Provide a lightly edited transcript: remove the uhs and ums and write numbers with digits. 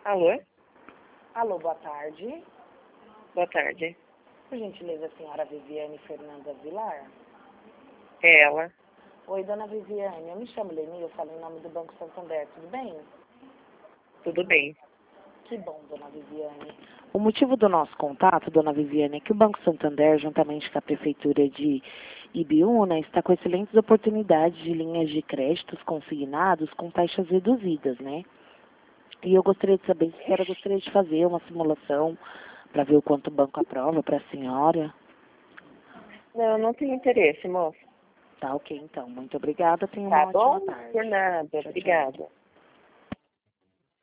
Alô? Alô, boa tarde. Boa tarde. Por gentileza, a senhora Viviane Fernanda Vilar? É ela. Oi, dona Viviane, eu me chamo Leni, eu falo em nome do Banco Santander, tudo bem? Tudo bem. Que bom, dona Viviane. O motivo do nosso contato, dona Viviane, é que o Banco Santander, juntamente com a Prefeitura de Ibiúna, está com excelentes oportunidades de linhas de créditos consignados com taxas reduzidas, né? E eu gostaria de saber se a senhora gostaria de fazer uma simulação para ver o quanto o banco aprova para a senhora. Não, não tenho interesse, moça. Tá ok, então. Muito obrigada. Tenha uma Tá ótima bom? tarde. Por nada. Tchau, tchau. Obrigada.